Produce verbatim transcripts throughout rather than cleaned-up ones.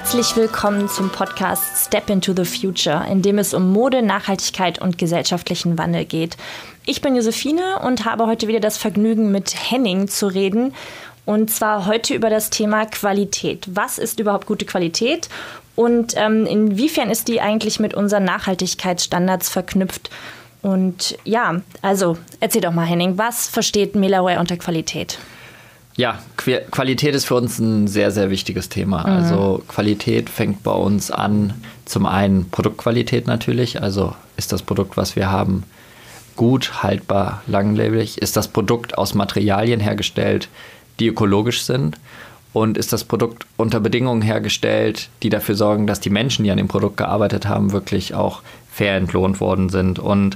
Herzlich willkommen zum Podcast Step into the Future, in dem es um Mode, Nachhaltigkeit und gesellschaftlichen Wandel geht. Ich bin Josephine und habe heute wieder das Vergnügen, mit Henning zu reden. Und zwar heute über das Thema Qualität. Was ist überhaupt gute Qualität? Und ähm, inwiefern ist die eigentlich mit unseren Nachhaltigkeitsstandards verknüpft? Und ja, also erzähl doch mal, Henning, was versteht Melaware unter Qualität? Ja, Qualität ist für uns ein sehr, sehr wichtiges Thema. Mhm. Also Qualität fängt bei uns an, zum einen Produktqualität natürlich. Also ist das Produkt, was wir haben, gut, haltbar, langlebig? Ist das Produkt aus Materialien hergestellt, die ökologisch sind? Und ist das Produkt unter Bedingungen hergestellt, die dafür sorgen, dass die Menschen, die an dem Produkt gearbeitet haben, wirklich auch fair entlohnt worden sind? Und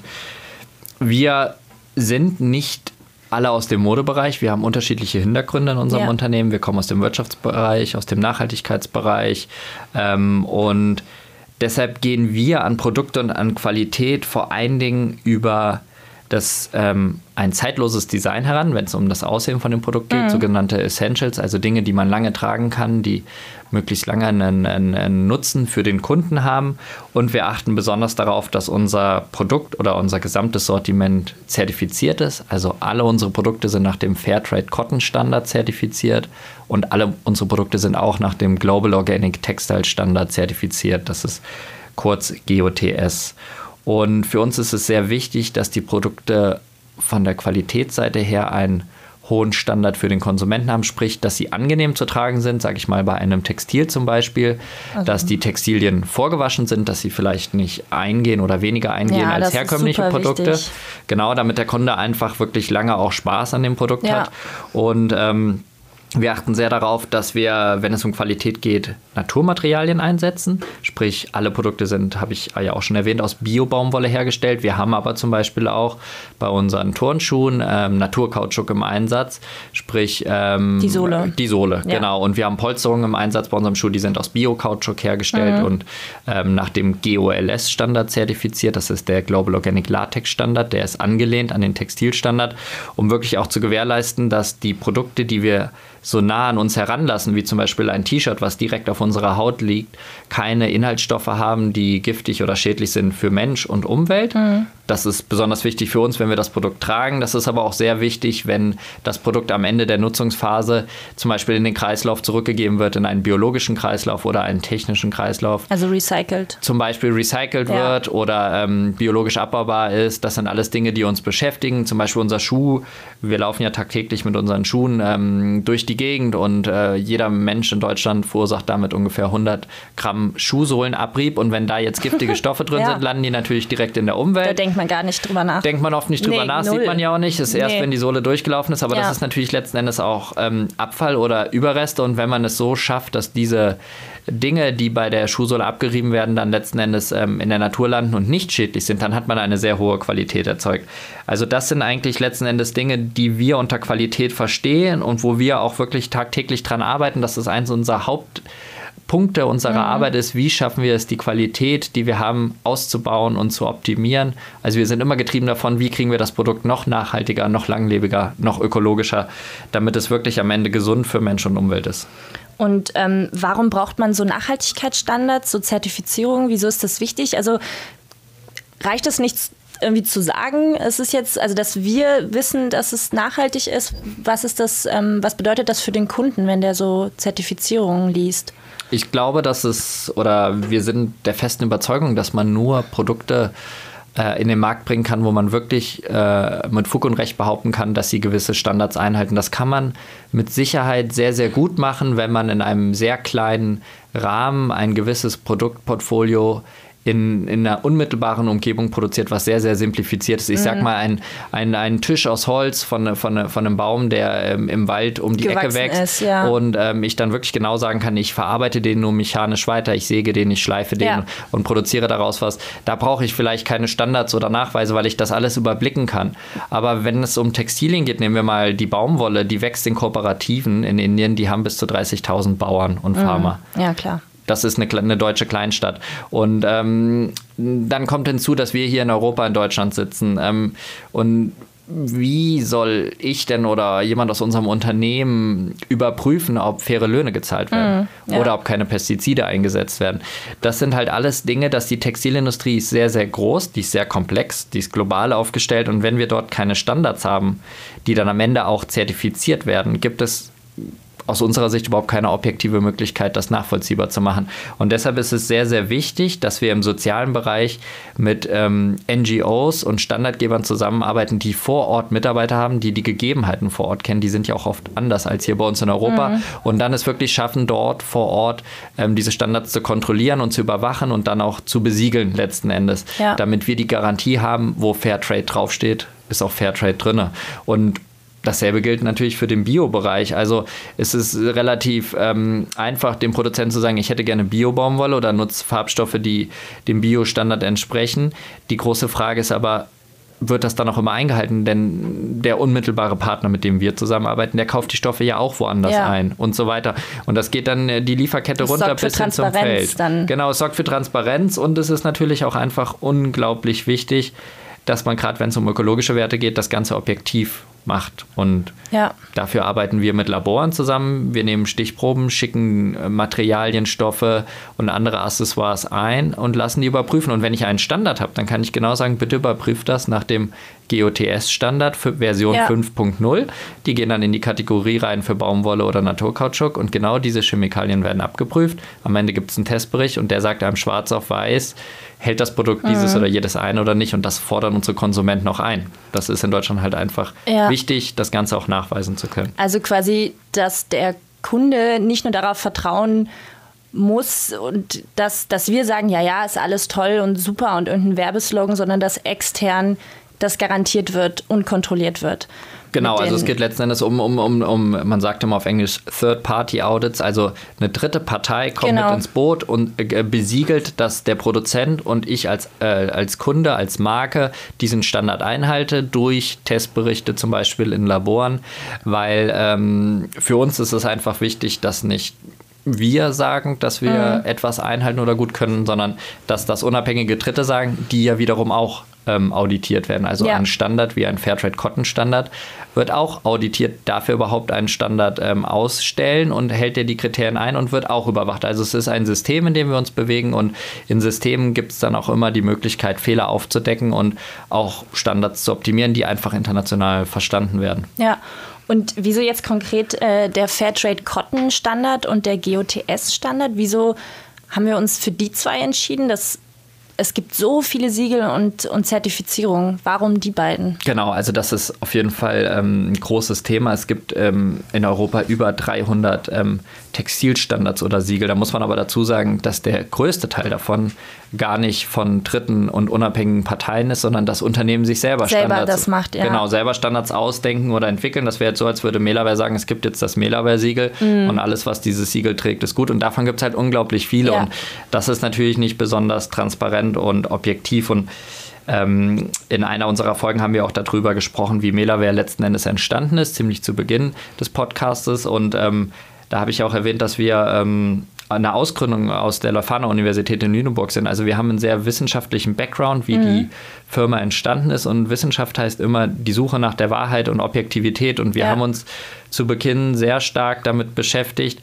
wir sind nicht alle aus dem Modebereich. Wir haben unterschiedliche Hintergründe in unserem ja. Unternehmen. Wir kommen aus dem Wirtschaftsbereich, aus dem Nachhaltigkeitsbereich. Ähm, und deshalb gehen wir an Produkte und an Qualität vor allen Dingen über das, ähm, ein zeitloses Design heran, wenn es um das Aussehen von dem Produkt geht, mhm. sogenannte Essentials, also Dinge, die man lange tragen kann, die möglichst lange einen, einen, einen Nutzen für den Kunden haben. Und wir achten besonders darauf, dass unser Produkt oder unser gesamtes Sortiment zertifiziert ist. Also alle unsere Produkte sind nach dem Fairtrade Cotton Standard zertifiziert und alle unsere Produkte sind auch nach dem Global Organic Textile Standard zertifiziert. Das ist kurz G O T S. Und für uns ist es sehr wichtig, dass die Produkte von der Qualitätsseite her einen hohen Standard für den Konsumenten haben, sprich, dass sie angenehm zu tragen sind, sage ich mal bei einem Textil zum Beispiel, also, dass die Textilien vorgewaschen sind, dass sie vielleicht nicht eingehen oder weniger eingehen ja, als herkömmliche Produkte. Wichtig. Genau, damit der Kunde einfach wirklich lange auch Spaß an dem Produkt ja. hat. Und ähm, wir achten sehr darauf, dass wir, wenn es um Qualität geht, Naturmaterialien einsetzen. Sprich, alle Produkte sind, habe ich ja auch schon erwähnt, aus Bio-Baumwolle hergestellt. Wir haben aber zum Beispiel auch bei unseren Turnschuhen ähm, Naturkautschuk im Einsatz. Sprich, ähm, die Sohle. Die Sohle, ja. genau. Und wir haben Polsterungen im Einsatz bei unserem Schuh, die sind aus Bio-Kautschuk hergestellt mhm. und ähm, nach dem G O L S-Standard zertifiziert. Das ist der Global Organic Latex-Standard. Der ist angelehnt an den Textilstandard, um wirklich auch zu gewährleisten, dass die Produkte, die wir so nah an uns heranlassen, wie zum Beispiel ein T-Shirt, was direkt auf unserer Haut liegt, keine Inhaltsstoffe haben, die giftig oder schädlich sind für Mensch und Umwelt. Mhm. Das ist besonders wichtig für uns, wenn wir das Produkt tragen. Das ist aber auch sehr wichtig, wenn das Produkt am Ende der Nutzungsphase zum Beispiel in den Kreislauf zurückgegeben wird, in einen biologischen Kreislauf oder einen technischen Kreislauf. Also recycelt. Zum Beispiel recycelt ja. wird oder ähm, biologisch abbaubar ist. Das sind alles Dinge, die uns beschäftigen. Zum Beispiel unser Schuh. Wir laufen ja tagtäglich mit unseren Schuhen ähm, durch die Gegend und äh, jeder Mensch in Deutschland verursacht damit ungefähr hundert Gramm Schuhsohlenabrieb. Und wenn da jetzt giftige Stoffe drin ja. sind, landen die natürlich direkt in der Umwelt. Da denkt man gar nicht drüber nach. Denkt man oft nicht drüber nee, nach, null. Sieht man ja auch nicht. Das ist erst, nee. wenn die Sohle durchgelaufen ist. Aber ja. das ist natürlich letzten Endes auch ähm, Abfall oder Überreste. Und wenn man es so schafft, dass diese Dinge, die bei der Schuhsohle abgerieben werden, dann letzten Endes ähm, in der Natur landen und nicht schädlich sind, dann hat man eine sehr hohe Qualität erzeugt. Also das sind eigentlich letzten Endes Dinge, die wir unter Qualität verstehen und wo wir auch wirklich tagtäglich dran arbeiten. Das ist eins unserer Hauptpunkte unserer mhm. Arbeit ist, wie schaffen wir es, die Qualität, die wir haben, auszubauen und zu optimieren. Also wir sind immer getrieben davon, wie kriegen wir das Produkt noch nachhaltiger, noch langlebiger, noch ökologischer, damit es wirklich am Ende gesund für Mensch und Umwelt ist. Und ähm, warum braucht man so Nachhaltigkeitsstandards, so Zertifizierung? Wieso ist das wichtig? Also reicht es nicht irgendwie zu sagen, es ist jetzt, also dass wir wissen, dass es nachhaltig ist? Was ist das, ähm, was bedeutet das für den Kunden, wenn der so Zertifizierungen liest? Ich glaube, dass es, oder wir sind der festen Überzeugung, dass man nur Produkte in den Markt bringen kann, wo man wirklich äh, mit Fug und Recht behaupten kann, dass sie gewisse Standards einhalten. Das kann man mit Sicherheit sehr, sehr gut machen, wenn man in einem sehr kleinen Rahmen ein gewisses Produktportfolio in, in einer unmittelbaren Umgebung produziert, was sehr, sehr simplifiziert ist. Ich mhm. sag mal, ein, ein, ein Tisch aus Holz von, von, von einem Baum, der ähm, im Wald um die Gewachsen Ecke wächst ist, ja. und ähm, ich dann wirklich genau sagen kann, ich verarbeite den nur mechanisch weiter, ich säge den, ich schleife den ja. und produziere daraus was. Da brauche ich vielleicht keine Standards oder Nachweise, weil ich das alles überblicken kann. Aber wenn es um Textilien geht, nehmen wir mal die Baumwolle, die wächst in Kooperativen in Indien, die haben bis zu dreißigtausend Bauern und Farmer. Mhm. Ja, klar. Das ist eine, eine deutsche Kleinstadt. Und ähm, dann kommt hinzu, dass wir hier in Europa, in Deutschland sitzen. Ähm, und wie soll ich denn oder jemand aus unserem Unternehmen überprüfen, ob faire Löhne gezahlt werden mm, ja. oder ob keine Pestizide eingesetzt werden? Das sind halt alles Dinge, dass die Textilindustrie ist sehr, sehr groß, die ist sehr komplex, die ist global aufgestellt und wenn wir dort keine Standards haben, die dann am Ende auch zertifiziert werden, gibt es aus unserer Sicht überhaupt keine objektive Möglichkeit, das nachvollziehbar zu machen. Und deshalb ist es sehr, sehr wichtig, dass wir im sozialen Bereich mit ähm, N G Os und Standardgebern zusammenarbeiten, die vor Ort Mitarbeiter haben, die die Gegebenheiten vor Ort kennen. Die sind ja auch oft anders als hier bei uns in Europa. Mhm. Und dann es wirklich schaffen, dort vor Ort ähm, diese Standards zu kontrollieren und zu überwachen und dann auch zu besiegeln letzten Endes. Ja. Damit wir die Garantie haben, wo Fairtrade draufsteht, ist auch Fairtrade drin. Und dasselbe gilt natürlich für den Bio-Bereich. Also es ist relativ ähm, einfach, dem Produzenten zu sagen, ich hätte gerne Bio-Baumwolle oder nutze Farbstoffe, die dem Bio-Standard entsprechen. Die große Frage ist aber, wird das dann auch immer eingehalten? Denn der unmittelbare Partner, mit dem wir zusammenarbeiten, der kauft die Stoffe ja auch woanders ja. ein und so weiter. Und das geht dann die Lieferkette das runter bis hin zum Feld. Dann. Genau, es sorgt für Transparenz und es ist natürlich auch einfach unglaublich wichtig, dass man gerade, wenn es um ökologische Werte geht, das Ganze objektiv macht. Und ja. dafür arbeiten wir mit Laboren zusammen. Wir nehmen Stichproben, schicken Materialien, Stoffe und andere Accessoires ein und lassen die überprüfen. Und wenn ich einen Standard habe, dann kann ich genau sagen, bitte überprüft das nach dem G O T S-Standard für Version ja. fünf Punkt null. Die gehen dann in die Kategorie rein für Baumwolle oder Naturkautschuk und genau diese Chemikalien werden abgeprüft. Am Ende gibt es einen Testbericht und der sagt einem schwarz auf weiß, hält das Produkt dieses mhm. oder jedes ein oder nicht, und das fordern unsere Konsumenten auch ein. Das ist in Deutschland halt einfach ja. wichtig, das Ganze auch nachweisen zu können. Also quasi, dass der Kunde nicht nur darauf vertrauen muss und dass, dass wir sagen, ja, ja, ist alles toll und super und irgendein Werbeslogan, sondern dass extern das garantiert wird und kontrolliert wird. Genau, also es geht letzten Endes um, um, um, um, man sagt immer auf Englisch Third-Party-Audits, also eine dritte Partei kommt genau. mit ins Boot und äh, besiegelt, dass der Produzent und ich als, äh, als Kunde, als Marke diesen Standard einhalte durch Testberichte zum Beispiel in Laboren, weil ähm, für uns ist es einfach wichtig, dass nicht wir sagen, dass wir mhm. etwas einhalten oder gut können, sondern dass das unabhängige Dritte sagen, die ja wiederum auch ähm, auditiert werden. Also ja. ein Standard wie ein Fairtrade-Cotton-Standard wird auch auditiert, darf er überhaupt einen Standard ähm, ausstellen und hält er die Kriterien ein und wird auch überwacht. Also es ist ein System, in dem wir uns bewegen, und in Systemen gibt es dann auch immer die Möglichkeit, Fehler aufzudecken und auch Standards zu optimieren, die einfach international verstanden werden. Ja. Und wieso jetzt konkret äh, der Fairtrade-Cotton-Standard und der G O T S-Standard? Wieso haben wir uns für die zwei entschieden? Das, es gibt so viele Siegel und, und Zertifizierungen. Warum die beiden? Genau, also das ist auf jeden Fall ähm, ein großes Thema. Es gibt ähm, in Europa über dreihundert ähm, Textilstandards oder Siegel. Da muss man aber dazu sagen, dass der größte Teil davon gar nicht von dritten und unabhängigen Parteien ist, sondern das Unternehmen sich selber, selber Standards das macht, ja. Genau, selber Standards ausdenken oder entwickeln. Das wäre jetzt so, als würde Melaware sagen, es gibt jetzt das Melaware-Siegel mm. und alles, was dieses Siegel trägt, ist gut. Und davon gibt es halt unglaublich viele. Ja. Und das ist natürlich nicht besonders transparent und objektiv. Und ähm, in einer unserer Folgen haben wir auch darüber gesprochen, wie Melaware letzten Endes entstanden ist, ziemlich zu Beginn des Podcastes. Und ähm, da habe ich auch erwähnt, dass wir ähm, eine Ausgründung aus der Leuphana-Universität in Lüneburg sind. Also wir haben einen sehr wissenschaftlichen Background, wie mhm. die Firma entstanden ist. Und Wissenschaft heißt immer die Suche nach der Wahrheit und Objektivität. Und wir ja. haben uns zu Beginn sehr stark damit beschäftigt,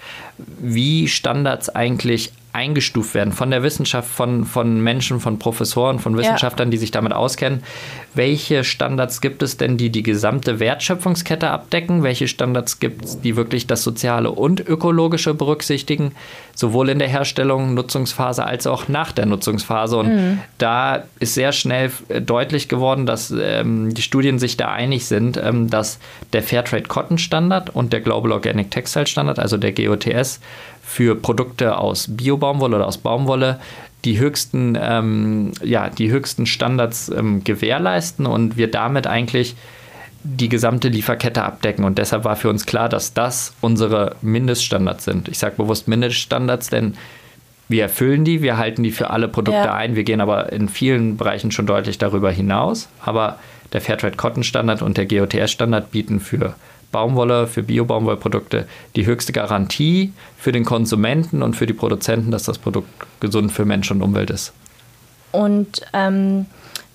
wie Standards eigentlich eingestuft werden von der Wissenschaft, von, von Menschen, von Professoren, von Wissenschaftlern, ja. die sich damit auskennen. Welche Standards gibt es denn, die die gesamte Wertschöpfungskette abdecken? Welche Standards gibt es, die wirklich das Soziale und Ökologische berücksichtigen? Sowohl in der Herstellung, Nutzungsphase als auch nach der Nutzungsphase. Und mhm. da ist sehr schnell deutlich geworden, dass ähm, die Studien sich da einig sind, ähm, dass der Fairtrade-Cotton-Standard und der Global Organic Textile Standard, also der G O T S, für Produkte aus Bio-Baumwolle oder aus Baumwolle die höchsten, ähm, ja, die höchsten Standards ähm, gewährleisten und wir damit eigentlich die gesamte Lieferkette abdecken. Und deshalb war für uns klar, dass das unsere Mindeststandards sind. Ich sage bewusst Mindeststandards, denn wir erfüllen die, wir halten die für alle Produkte ja. ein. Wir gehen aber in vielen Bereichen schon deutlich darüber hinaus. Aber der Fairtrade-Cotton-Standard und der G O T S-Standard bieten für Baumwolle, für Bio-Baumwollprodukte die höchste Garantie für den Konsumenten und für die Produzenten, dass das Produkt gesund für Mensch und Umwelt ist. Und ähm,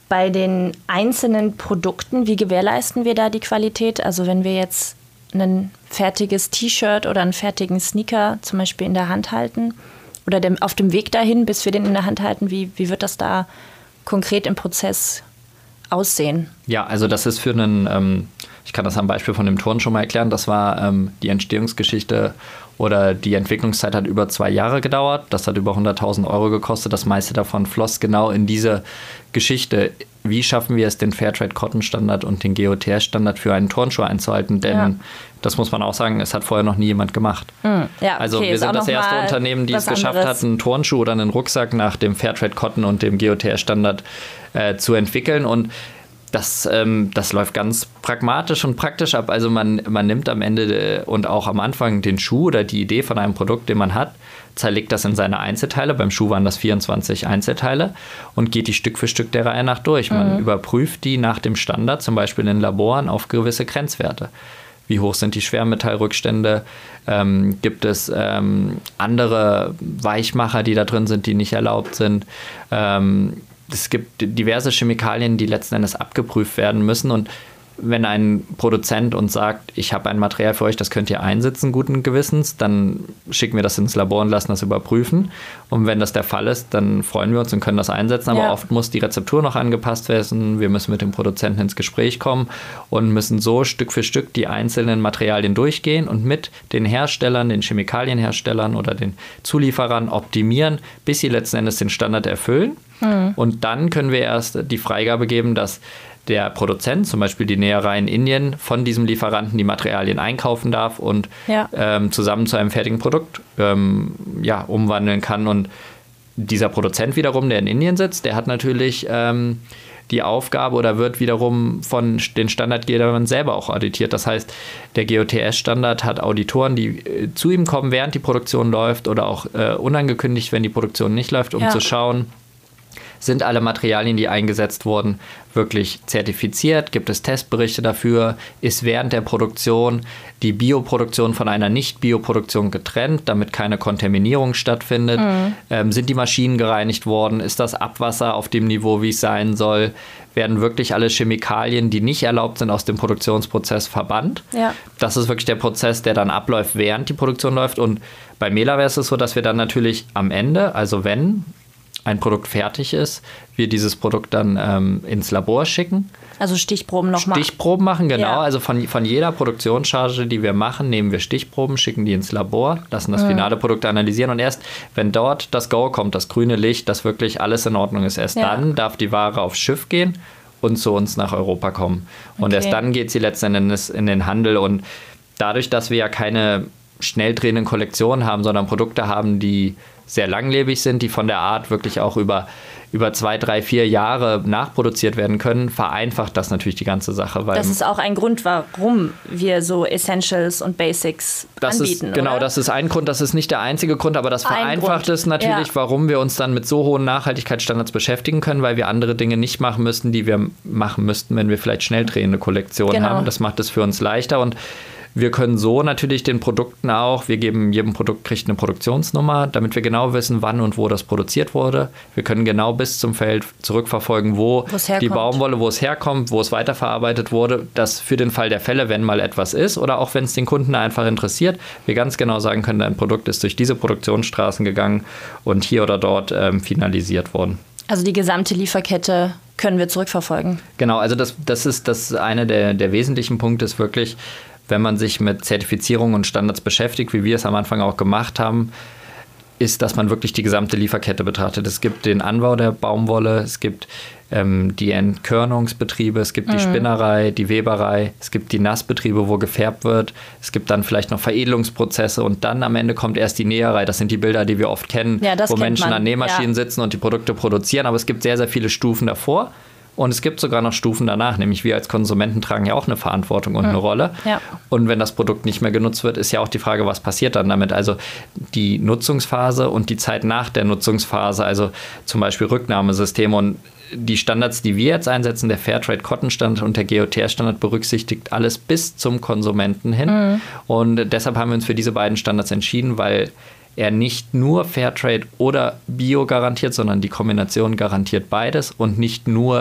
bei den einzelnen Produkten, wie gewährleisten wir da die Qualität? Also wenn wir jetzt ein fertiges T-Shirt oder einen fertigen Sneaker zum Beispiel in der Hand halten oder dem, auf dem Weg dahin, bis wir den in der Hand halten, wie, wie wird das da konkret im Prozess aussehen? Ja, also das ist für einen, ähm, ich kann das am Beispiel von dem Turnschuh mal erklären, das war ähm, die Entstehungsgeschichte oder die Entwicklungszeit hat über zwei Jahre gedauert, das hat über hunderttausend Euro gekostet, das meiste davon floss genau in diese Geschichte. Wie schaffen wir es, den Fairtrade-Cotton-Standard und den G O T S-Standard für einen Turnschuh einzuhalten? Denn ja. das muss man auch sagen, es hat vorher noch nie jemand gemacht. Mhm. Ja, also okay, wir sind das erste Unternehmen, die es geschafft anderes. hat, einen Turnschuh oder einen Rucksack nach dem Fairtrade-Cotton und dem G O T S-Standard äh, zu entwickeln. Und Das, ähm, das läuft ganz pragmatisch und praktisch ab. Also man, man nimmt am Ende und auch am Anfang den Schuh oder die Idee von einem Produkt, den man hat, zerlegt das in seine Einzelteile. Beim Schuh waren das vierundzwanzig Einzelteile und geht die Stück für Stück der Reihe nach durch. Man mhm. überprüft die nach dem Standard, zum Beispiel in Laboren, auf gewisse Grenzwerte. Wie hoch sind die Schwermetallrückstände? Ähm, gibt es ähm, andere Weichmacher, die da drin sind, die nicht erlaubt sind? Ähm, Es gibt diverse Chemikalien, die letzten Endes abgeprüft werden müssen. Und wenn ein Produzent uns sagt, ich habe ein Material für euch, das könnt ihr einsetzen, guten Gewissens, dann schicken wir das ins Labor und lassen das überprüfen. Und wenn das der Fall ist, dann freuen wir uns und können das einsetzen. Aber ja. oft muss die Rezeptur noch angepasst werden. Wir müssen mit dem Produzenten ins Gespräch kommen und müssen so Stück für Stück die einzelnen Materialien durchgehen und mit den Herstellern, den Chemikalienherstellern oder den Zulieferern optimieren, bis sie letzten Endes den Standard erfüllen. Mhm. Und dann können wir erst die Freigabe geben, dass der Produzent, zum Beispiel die Näherei in Indien, von diesem Lieferanten die Materialien einkaufen darf und ja. ähm, zusammen zu einem fertigen Produkt ähm, ja, umwandeln kann. Und dieser Produzent wiederum, der in Indien sitzt, der hat natürlich ähm, die Aufgabe oder wird wiederum von den Standardgebern selber auch auditiert. Das heißt, der G O T S-Standard hat Auditoren, die äh, zu ihm kommen, während die Produktion läuft oder auch äh, unangekündigt, wenn die Produktion nicht läuft, um ja. zu schauen, sind alle Materialien, die eingesetzt wurden, wirklich zertifiziert? Gibt es Testberichte dafür? Ist während der Produktion die Bioproduktion von einer Nicht-Bioproduktion getrennt, damit keine Kontaminierung stattfindet? Mhm. Ähm, sind die Maschinen gereinigt worden? Ist das Abwasser auf dem Niveau, wie es sein soll? Werden wirklich alle Chemikalien, die nicht erlaubt sind, aus dem Produktionsprozess verbannt? Ja. Das ist wirklich der Prozess, der dann abläuft, während die Produktion läuft. Und bei Mela wäre es so, dass wir dann natürlich am Ende, also wenn ein Produkt fertig ist, wir dieses Produkt dann ähm, ins Labor schicken. Also Stichproben nochmal. Stichproben machen, genau. Ja. Also von, von jeder Produktionscharge, die wir machen, nehmen wir Stichproben, schicken die ins Labor, lassen das mhm. finale Produkt analysieren und erst, wenn dort das Go kommt, das grüne Licht, dass wirklich alles in Ordnung ist, erst ja. dann darf die Ware aufs Schiff gehen und zu uns nach Europa kommen. Und okay. erst dann geht sie letzten Endes in den Handel. Und dadurch, dass wir ja keine schnell drehenden Kollektionen haben, sondern Produkte haben, die sehr langlebig sind, die von der Art wirklich auch über, über zwei, drei, vier Jahre nachproduziert werden können, vereinfacht das natürlich die ganze Sache. Weil das ist auch ein Grund, warum wir so Essentials und Basics das anbieten, ist, Genau, oder? Das ist ein Grund, das ist nicht der einzige Grund, aber das vereinfacht es natürlich, ja. warum wir uns dann mit so hohen Nachhaltigkeitsstandards beschäftigen können, weil wir andere Dinge nicht machen müssten, die wir machen müssten, wenn wir vielleicht schnell drehende Kollektionen genau. haben. Das macht es für uns leichter und wir können so natürlich den Produkten auch, wir geben jedem Produkt, kriegt eine Produktionsnummer, damit wir genau wissen, wann und wo das produziert wurde. Wir können genau bis zum Feld zurückverfolgen, wo die Baumwolle, wo es herkommt, wo es weiterverarbeitet wurde. Das für den Fall der Fälle, wenn mal etwas ist oder auch wenn es den Kunden einfach interessiert, wir ganz genau sagen können, dein Produkt ist durch diese Produktionsstraßen gegangen und hier oder dort ähm, finalisiert worden. Also die gesamte Lieferkette können wir zurückverfolgen. Genau, also das, das ist das eine der, der wesentlichen Punkte ist wirklich, wenn man sich mit Zertifizierung und Standards beschäftigt, wie wir es am Anfang auch gemacht haben, ist, dass man wirklich die gesamte Lieferkette betrachtet. Es gibt den Anbau der Baumwolle, es gibt ähm, die Entkörnungsbetriebe, es gibt mhm. die Spinnerei, die Weberei, es gibt die Nassbetriebe, wo gefärbt wird, es gibt dann vielleicht noch Veredelungsprozesse und dann am Ende kommt erst die Näherei. Das sind die Bilder, die wir oft kennen, ja, wo Menschen man. an Nähmaschinen ja. sitzen und die Produkte produzieren. Aber es gibt sehr, sehr viele Stufen davor. Und es gibt sogar noch Stufen danach, nämlich wir als Konsumenten tragen ja auch eine Verantwortung und mhm. eine Rolle. Ja. Und wenn das Produkt nicht mehr genutzt wird, ist ja auch die Frage, was passiert dann damit? Also die Nutzungsphase und die Zeit nach der Nutzungsphase, also zum Beispiel Rücknahmesysteme und die Standards, die wir jetzt einsetzen, der Fairtrade Cotton Standard und der G O T S-Standard berücksichtigt alles bis zum Konsumenten hin. Mhm. Und deshalb haben wir uns für diese beiden Standards entschieden, weil er nicht nur Fairtrade oder Bio garantiert, sondern die Kombination garantiert beides und nicht nur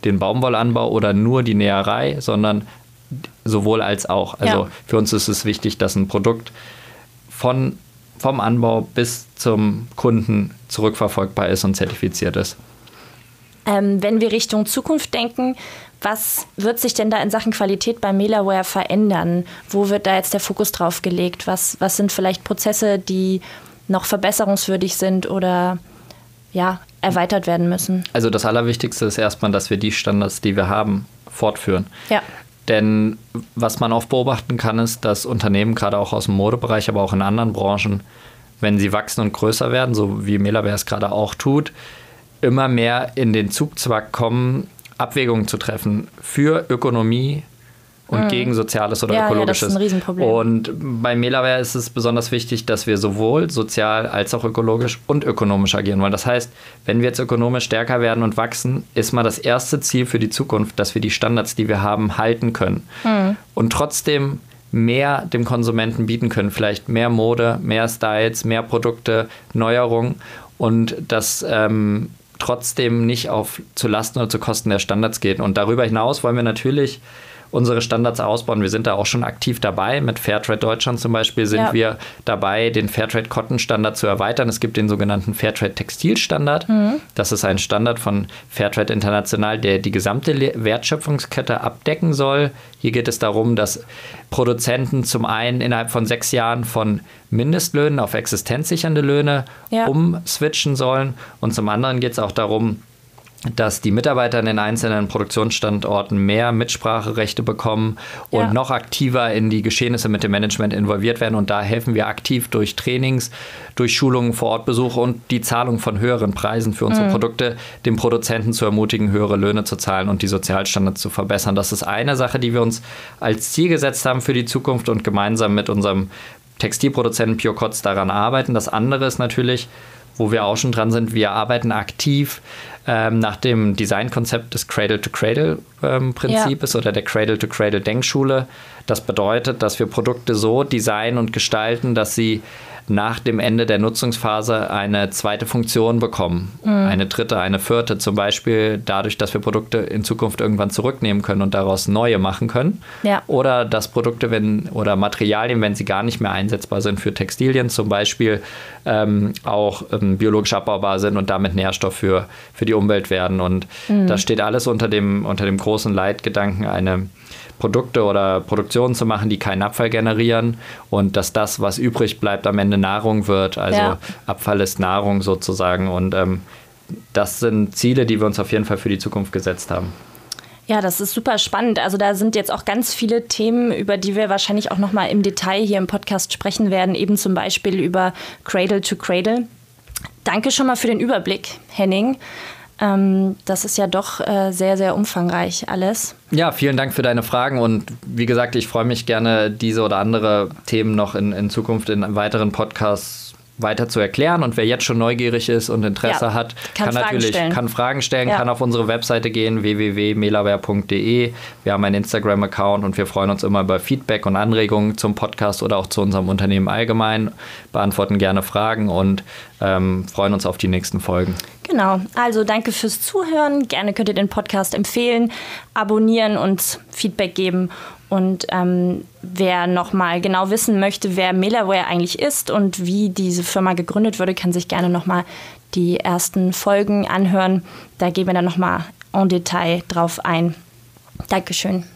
den Baumwollanbau oder nur die Näherei, sondern sowohl als auch. Also ja. für uns ist es wichtig, dass ein Produkt von, vom Anbau bis zum Kunden zurückverfolgbar ist und zertifiziert ist. Ähm, wenn wir Richtung Zukunft denken, was wird sich denn da in Sachen Qualität bei Melaware verändern? Wo wird da jetzt der Fokus drauf gelegt? Was, was sind vielleicht Prozesse, die noch verbesserungswürdig sind oder ja, erweitert werden müssen? Also das Allerwichtigste ist erstmal, dass wir die Standards, die wir haben, fortführen. Ja. Denn was man oft beobachten kann, ist, dass Unternehmen, gerade auch aus dem Modebereich, aber auch in anderen Branchen, wenn sie wachsen und größer werden, so wie Melaware es gerade auch tut, immer mehr in den Zugzwang kommen, Abwägungen zu treffen für Ökonomie und mhm. gegen Soziales oder ja, Ökologisches. Ja, das ist ein Riesenproblem. Und bei Melaware ist es besonders wichtig, dass wir sowohl sozial als auch ökologisch und ökonomisch agieren wollen. Das heißt, wenn wir jetzt ökonomisch stärker werden und wachsen, ist mal das erste Ziel für die Zukunft, dass wir die Standards, die wir haben, halten können. Mhm. Und trotzdem mehr dem Konsumenten bieten können. Vielleicht mehr Mode, mehr Styles, mehr Produkte, Neuerungen und das ähm, trotzdem nicht auf zu Lasten oder zu Kosten der Standards geht. Und darüber hinaus wollen wir natürlich unsere Standards ausbauen. Wir sind da auch schon aktiv dabei. Mit Fairtrade Deutschland zum Beispiel sind ja. wir dabei, den Fairtrade Cotton Standard zu erweitern. Es gibt den sogenannten Fairtrade Textil Standard. Mhm. Das ist ein Standard von Fairtrade International, der die gesamte Wertschöpfungskette abdecken soll. Hier geht es darum, dass Produzenten zum einen innerhalb von sechs Jahren von Mindestlöhnen auf existenzsichernde Löhne ja. umswitchen sollen. Und zum anderen geht es auch darum, dass die Mitarbeiter in den einzelnen Produktionsstandorten mehr Mitspracherechte bekommen und ja. noch aktiver in die Geschehnisse mit dem Management involviert werden. Und da helfen wir aktiv durch Trainings, durch Schulungen, Vorortbesuche und die Zahlung von höheren Preisen für unsere mhm. Produkte, den Produzenten zu ermutigen, höhere Löhne zu zahlen und die Sozialstandards zu verbessern. Das ist eine Sache, die wir uns als Ziel gesetzt haben für die Zukunft und gemeinsam mit unserem Textilproduzenten Pure Kotz daran arbeiten. Das andere ist natürlich, wo wir auch schon dran sind, wir arbeiten aktiv ähm, nach dem Designkonzept des Cradle-to-Cradle-Prinzips ähm, ja. oder der Cradle-to-Cradle-Denkschule. Das bedeutet, dass wir Produkte so designen und gestalten, dass sie nach dem Ende der Nutzungsphase eine zweite Funktion bekommen. Mhm. Eine dritte, eine vierte, zum Beispiel dadurch, dass wir Produkte in Zukunft irgendwann zurücknehmen können und daraus neue machen können. Ja. Oder dass Produkte wenn, oder Materialien, wenn sie gar nicht mehr einsetzbar sind für Textilien, zum Beispiel ähm, auch ähm, biologisch abbaubar sind und damit Nährstoff für, für die Umwelt werden. Und mhm. das steht alles unter dem, unter dem großen Leitgedanken, eine Produkte oder Produktionen zu machen, die keinen Abfall generieren und dass das, was übrig bleibt, am Ende Nahrung wird. Also ja. Abfall ist Nahrung sozusagen und ähm, das sind Ziele, die wir uns auf jeden Fall für die Zukunft gesetzt haben. Ja, das ist super spannend. Also da sind jetzt auch ganz viele Themen, über die wir wahrscheinlich auch nochmal im Detail hier im Podcast sprechen werden, eben zum Beispiel über Cradle to Cradle. Danke schon mal für den Überblick, Henning. Das ist ja doch sehr, sehr umfangreich alles. Ja, vielen Dank für deine Fragen und wie gesagt, ich freue mich gerne, diese oder andere Themen noch in, in Zukunft in weiteren Podcasts weiter zu erklären und wer jetzt schon neugierig ist und Interesse ja, hat, kann, kann natürlich stellen. kann Fragen stellen, ja. kann auf unsere Webseite gehen, w w w punkt melaware punkt d e. Wir haben einen Instagram-Account und wir freuen uns immer über Feedback und Anregungen zum Podcast oder auch zu unserem Unternehmen allgemein, beantworten gerne Fragen und ähm, freuen uns auf die nächsten Folgen. Genau, also danke fürs Zuhören. Gerne könnt ihr den Podcast empfehlen, abonnieren und Feedback geben. Und ähm, wer nochmal genau wissen möchte, wer Melaware eigentlich ist und wie diese Firma gegründet wurde, kann sich gerne nochmal die ersten Folgen anhören. Da gehen wir dann nochmal en Detail drauf ein. Dankeschön.